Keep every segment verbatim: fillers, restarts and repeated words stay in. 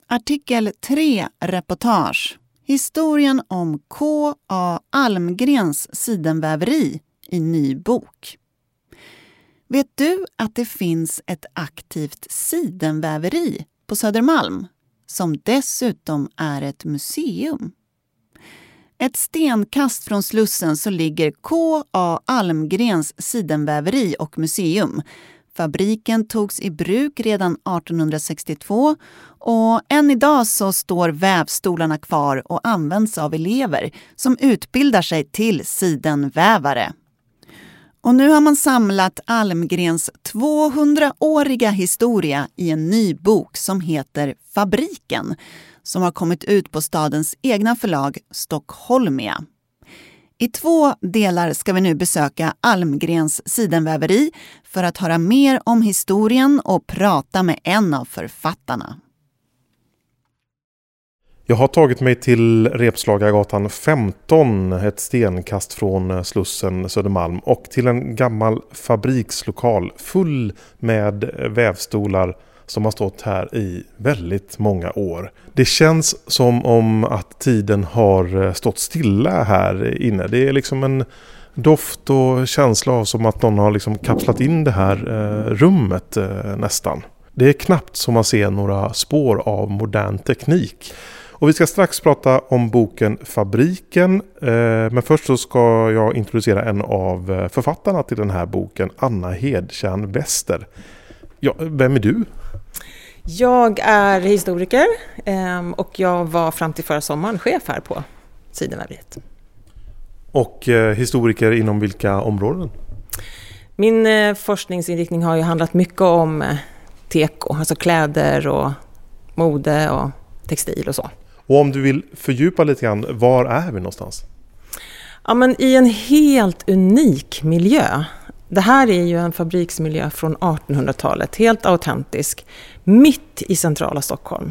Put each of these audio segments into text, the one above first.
Artikel tre reportage. Historien om K A Almgrens sidenväveri i ny bok. Vet du att det finns ett aktivt sidenväveri på Södermalm som dessutom är ett museum? Ett stenkast från Slussen så ligger K A Almgrens sidenväveri och museum. Fabriken togs i bruk redan artonhundrasextiotvå och än idag så står vävstolarna kvar och används av elever som utbildar sig till sidenvävare. Och nu har man samlat Almgrens tvåhundraåriga historia i en ny bok som heter Fabriken, som har kommit ut på stadens egna förlag Stockholmia. I två delar ska vi nu besöka Almgrens sidenväveri för att höra mer om historien och prata med en av författarna. Jag har tagit mig till Repslagargatan femton, ett stenkast från Slussen Södermalm, och till en gammal fabrikslokal full med vävstolar som har stått här i väldigt många år. Det känns som om att tiden har stått stilla här inne. Det är liksom en doft och känsla av som att någon har liksom kapslat in det här rummet nästan. Det är knappt som man ser några spår av modern teknik. Och vi ska strax prata om boken Fabriken, men först så ska jag introducera en av författarna till den här boken, Anna Hedtjärn Wester. Ja, vem är du? Jag är historiker och jag var fram till förra sommaren chef här på sidenväveriet. Och historiker inom vilka områden? Min forskningsinriktning har ju handlat mycket om teko, alltså kläder och mode och textil och så. Och om du vill fördjupa lite grann, var är vi någonstans? Ja, men i en helt unik miljö. Det här är ju en fabriksmiljö från artonhundratalet, helt autentisk, mitt i centrala Stockholm.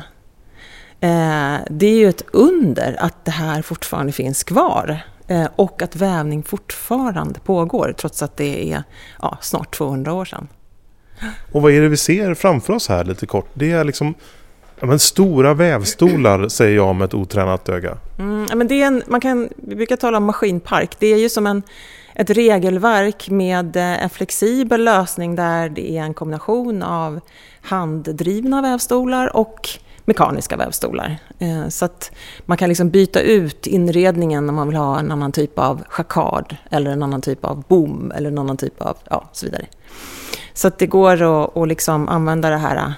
Eh, det är ju ett under att det här fortfarande finns kvar eh, och att vävning fortfarande pågår trots att det är ja, snart tvåhundra år sedan. Och vad är det vi ser framför oss här lite kort? Det är liksom ja, men stora vävstolar, säger jag med ett otränat öga. Mm, ja, men det är en, man kan, vi brukar tala om maskinpark. Det är ju som en ett regelverk med en flexibel lösning där det är en kombination av handdrivna vävstolar och mekaniska vävstolar. Så att man kan liksom byta ut inredningen om man vill ha en annan typ av jacquard eller en annan typ av bom eller en annan typ av ja, så vidare. Så att det går att, att liksom använda det här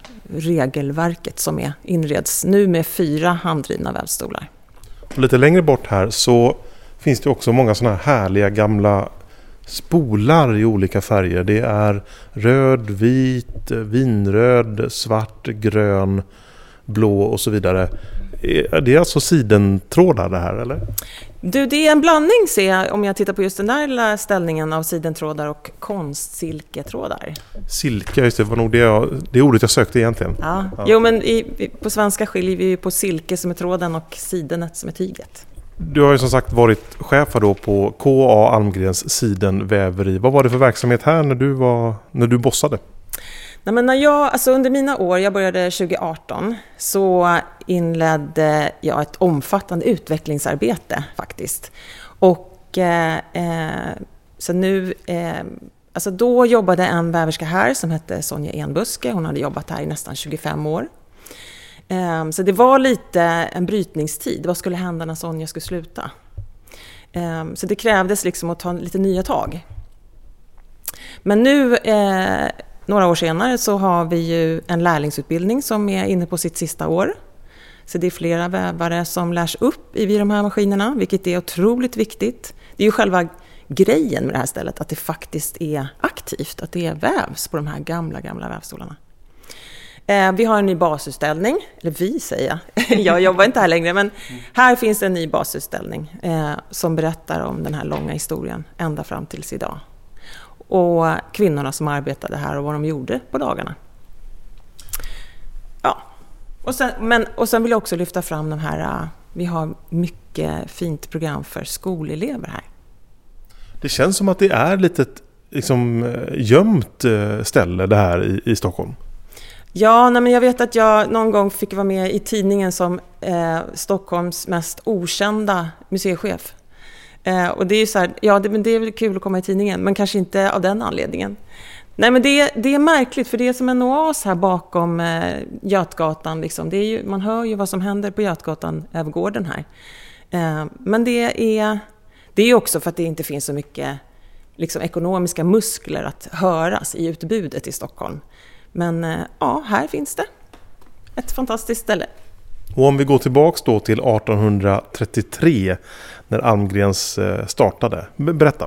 regelverket som är inreds nu med fyra handdrivna vävstolar. Och lite längre bort här så finns det också många sådana här härliga gamla spolar i olika färger. Det är röd, vit, vinröd, svart, grön, blå och så vidare. Det är alltså sidentrådar det här, eller? Du, det är en blandning, ser jag, om jag tittar på just den där ställningen av sidentrådar och konstsilketrådar. Silke, just det, var nog det, jag, det ordet jag sökte egentligen. Ja. Ja. Jo, men i, på svenska skiljer vi på silke som är tråden och sidenet som är tyget. Du har ju som sagt varit chef då på K A Almgrens sidenväveri. Vad var det för verksamhet här när du, var, när du bossade? Nej, men när jag, alltså under mina år, jag började tjugoarton, så inledde jag ett omfattande utvecklingsarbete faktiskt. Och eh, så nu, eh, alltså då jobbade en väverska här som hette Sonja Enbuske. Hon hade jobbat här i nästan tjugofem år. Eh, så det var lite en brytningstid. Vad skulle hända när Sonja skulle sluta? Eh, så det krävdes liksom att ta lite nya tag. Men nu... Eh, Några år senare så har vi ju en lärlingsutbildning som är inne på sitt sista år. Så det är flera vävare som lärs upp i de här maskinerna, vilket är otroligt viktigt. Det är ju själva grejen med det här stället, att det faktiskt är aktivt, att det är vävs på de här gamla, gamla vävstolarna. Eh, vi har en ny basutställning, eller vi säger jag, jag jobbar inte här längre, men här finns en ny basutställning eh, som berättar om den här långa historien ända fram tills idag. Och kvinnorna som arbetade här och vad de gjorde på dagarna. Ja, och sen, men, och sen vill jag också lyfta fram de här, vi har mycket fint program för skolelever här. Det känns som att det är lite liksom gömt ställe det här i, i Stockholm. Ja, nej, men jag vet att jag någon gång fick vara med i tidningen som eh, Stockholms mest okända museichef. Eh, och det är ju så här, ja det, men det är väl kul att komma i tidningen, men kanske inte av den anledningen. Nej, men det, det är märkligt, för det är som en oas här bakom eh, Götgatan. Liksom. Det är ju, man hör ju vad som händer på Götgatan över gården här. Eh, men det är, det är också för att det inte finns så mycket liksom, ekonomiska muskler att höras i utbudet i Stockholm. Men eh, ja, här finns det ett fantastiskt ställe. Och om vi går tillbaks då till artonhundratrettiotre när Almgrens startade. Berätta.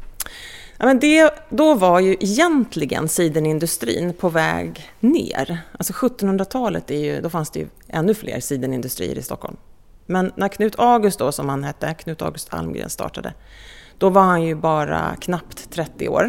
Ja, men det, då var ju egentligen sidenindustrin på väg ner. Alltså sjuttonhundratalet, är ju, då fanns det ju ännu fler sidenindustrier i Stockholm. Men när Knut August då, som han hette, Knut August Almgren startade, då var han ju bara knappt trettio år.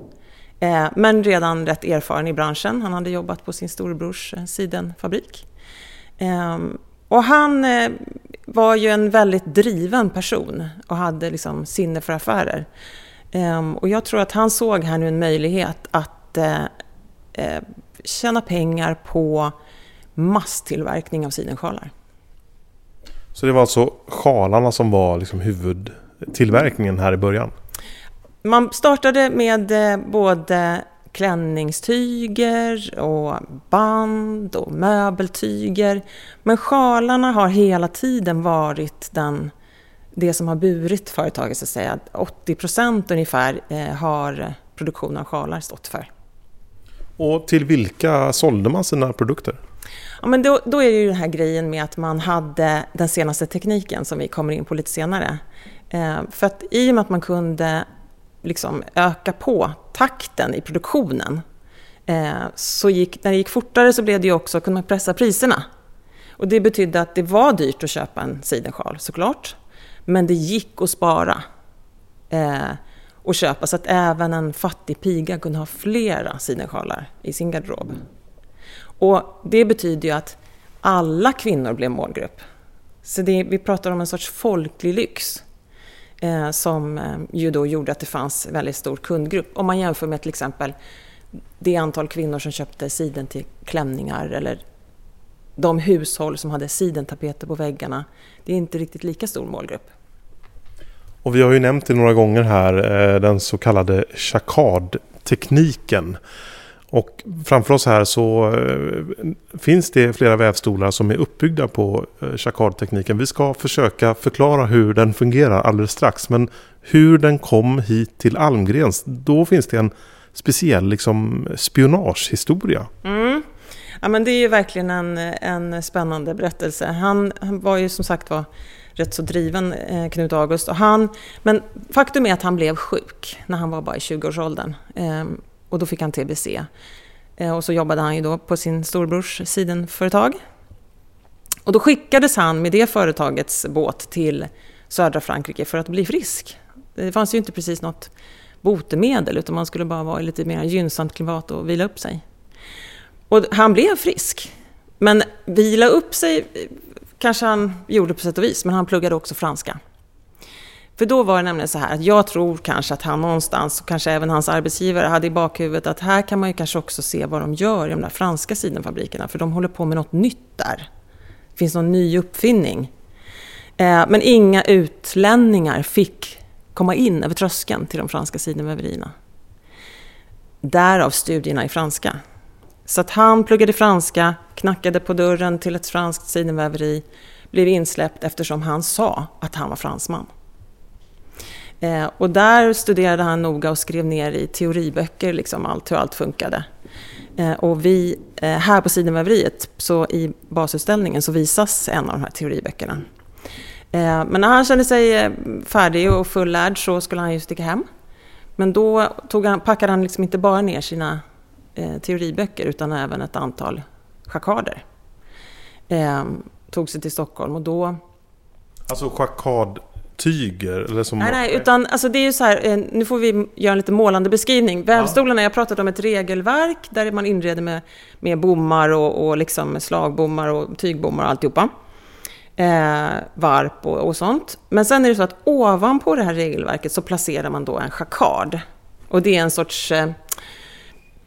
Eh, men redan rätt erfaren i branschen. Han hade jobbat på sin storebrors eh, sidenfabrik. Eh, och han eh, var ju en väldigt driven person och hade liksom sinne för affärer. Eh, och jag tror att han såg här nu en möjlighet att eh, eh, tjäna pengar på masstillverkning av sidensjalar. Så det var alltså sjalarna som var liksom huvudtillverkningen här i början? Man startade med både klänningstyger och band och möbeltyger. Men sjalarna har hela tiden varit den, det som har burit företaget, så att säga. åttio procent ungefär har produktion av sjalar stått för. Och till vilka sålde man sina produkter? Ja, men då, då är det ju den här grejen med att man hade den senaste tekniken som vi kommer in på lite senare. Eh, för att i och med att man kunde liksom öka på takten i produktionen, eh, så gick, när det gick fortare så blev det ju också, kunde man pressa priserna. Och det betydde att det var dyrt att köpa en sidensjal, såklart. Men det gick att spara eh, och köpa, så att även en fattig piga kunde ha flera sidensjalar i sin garderob. Och det betyder ju att alla kvinnor blev målgrupp. Så det, vi pratar om en sorts folklig lyx eh, som eh, ju då gjorde att det fanns väldigt stor kundgrupp. Om man jämför med till exempel det antal kvinnor som köpte siden till klänningar eller de hushåll som hade sidentapeter på väggarna. Det är inte riktigt lika stor målgrupp. Och vi har ju nämnt det några gånger här, eh, den så kallade jacquardtekniken. Och framför oss här så eh, finns det flera vävstolar som är uppbyggda på eh, jacquardtekniken. Vi ska försöka förklara hur den fungerar alldeles strax. Men hur den kom hit till Almgrens, då finns det en speciell liksom, spionagehistoria. Mm. Ja, men det är ju verkligen en, en spännande berättelse. Han, han var ju som sagt var rätt så driven, eh, Knut August. Och han, men faktum är att han blev sjuk när han var bara i tjugoårsåldern. Eh, och då fick han T B C. Eh, och så jobbade han ju då på sin storbrors sidenföretag. Och då skickades han med det företagets båt till södra Frankrike för att bli frisk. Det fanns ju inte precis något botemedel, utan man skulle bara vara i lite mer gynnsamt klimat och vila upp sig. Och han blev frisk. Men vila upp sig kanske han gjorde på sätt och vis, men han pluggade också franska. För då var det nämligen så här att jag tror kanske att han någonstans, och kanske även hans arbetsgivare, hade i bakhuvudet att här kan man ju kanske också se vad de gör i de där franska sidenfabrikerna, för de håller på med något nytt där. Det finns någon ny uppfinning. Eh, men inga utlänningar fick komma in över tröskeln till de franska sidenväverierna. Därav studierna i franska. Så att han pluggade franska, knackade på dörren till ett franskt sidenväveri, blev insläppt eftersom han sa att han var fransman. Eh, och där studerade han noga och skrev ner i teoriböcker liksom allt, hur allt funkade. Eh, och vi, eh, här på sidenväveriet, så i basutställningen, så visas en av de här teoriböckerna. Eh, men när han kände sig färdig och fullärd så skulle han ju sticka hem. Men då tog han, packade han liksom inte bara ner sina eh, teoriböcker utan även ett antal jacquarder. Eh, tog sig till Stockholm och då... Alltså jacquard... tyger eller som... Nej, nej, utan alltså det är ju så här, nu får vi göra en lite målande beskrivning. Vävstolarna, jag pratat om ett regelverk där man inreder med, med bommar och, och liksom slagbommar och tygbommar och alltihopa. Eh, varp och, och sånt. Men sen är det så att ovanpå det här regelverket så placerar man då en jacquard. Och det är en sorts eh,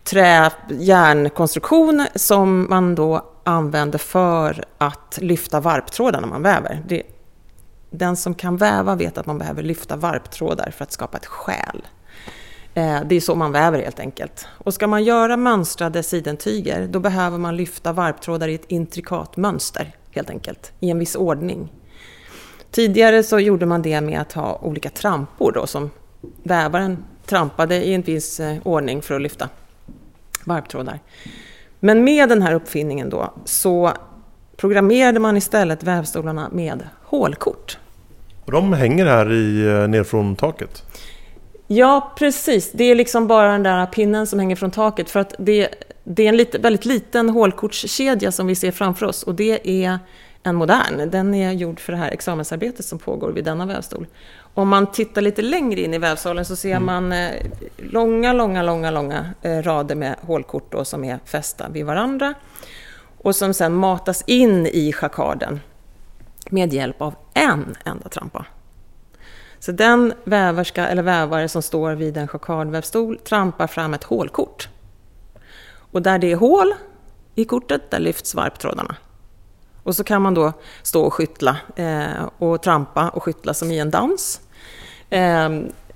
trä, järnkonstruktion som man då använder för att lyfta varptrådar när man väver. Det, den som kan väva vet att man behöver lyfta varptrådar för att skapa ett skäl. Eh, det är så man väver helt enkelt. Och ska man göra mönstrade sidentyger, då behöver man lyfta varptrådar i ett intrikat mönster helt enkelt, i en viss ordning. Tidigare så gjorde man det med att ha olika trampor då, som vävaren trampade i en viss eh, ordning för att lyfta varptrådar. Men med den här uppfinningen då så programmerade man istället vävstolarna med hålkort. Och de hänger här i, ner från taket? Ja, precis. Det är liksom bara den där pinnen som hänger från taket. För att det, det är en lite, väldigt liten hålkortskedja som vi ser framför oss. Och det är en modern. Den är gjord för det här examensarbetet som pågår vid denna vävstol. Om man tittar lite längre in i vävsalen så ser man eh, långa, långa, långa, långa eh, rader med hålkort då, som är fästa vid varandra. Och som sedan matas in i jacquarden med hjälp av en enda trampa. Så den väverska eller vävare som står vid en jacquardvävstol trampar fram ett hålkort. Och där det är hål i kortet, där lyfts varptrådarna. Och så kan man då stå och skyttla eh, och trampa och skyttla som i en dans. Eh,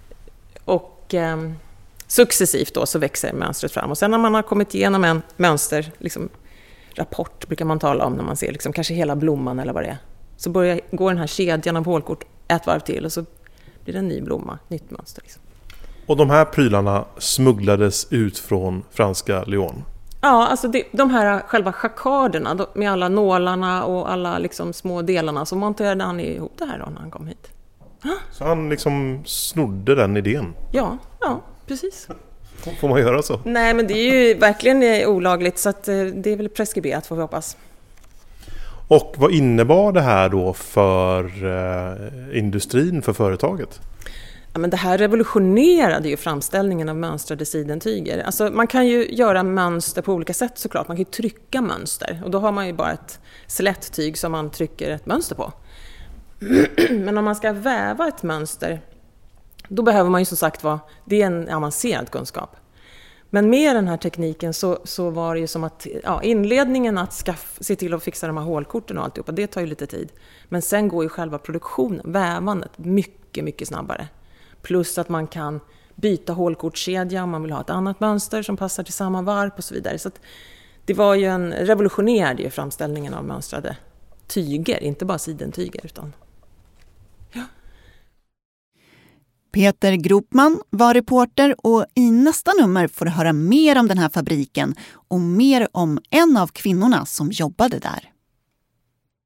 och eh, successivt då så växer mönstret fram. Och sen när man har kommit igenom en mönster, liksom, rapport brukar man tala om när man ser liksom, kanske hela blomman eller vad det är. Så börjar, går den här kedjan av hålkort ett varv till och så blir det en ny blomma, nytt mönster. Liksom. Och de här prylarna smugglades ut från franska Lyon? Ja, alltså det, de här själva jacquarderna med alla nålarna och alla liksom små delarna, så monterade han ihop det här då när han kom hit. Så han liksom snodde den idén? Ja, ja, precis. Får man göra så? Nej, men det är ju verkligen olagligt, så att det är väl preskriberat, får vi hoppas. Och vad innebar det här då för eh, industrin, för företaget? Ja, men det här revolutionerade ju framställningen av mönstrade sidentyger. Alltså, man kan ju göra mönster på olika sätt såklart. Man kan ju trycka mönster. Och då har man ju bara ett slätttyg som man trycker ett mönster på. Men om man ska väva ett mönster, då behöver man ju som sagt vara, det är en avancerad kunskap. Men med den här tekniken så, så var det ju som att ja, inledningen att skaff, se till att fixa de här hålkorten och alltihopa, det tar ju lite tid. Men sen går ju själva produktionen, vävandet, mycket, mycket snabbare. Plus att man kan byta hålkortskedja om man vill ha ett annat mönster som passar till samma varp och så vidare. Så att det var ju en revolutionerade ju framställningen av mönstrade tyger, inte bara sidentyger utan... Ja. Peter Gropman var reporter och i nästa nummer får du höra mer om den här fabriken och mer om en av kvinnorna som jobbade där.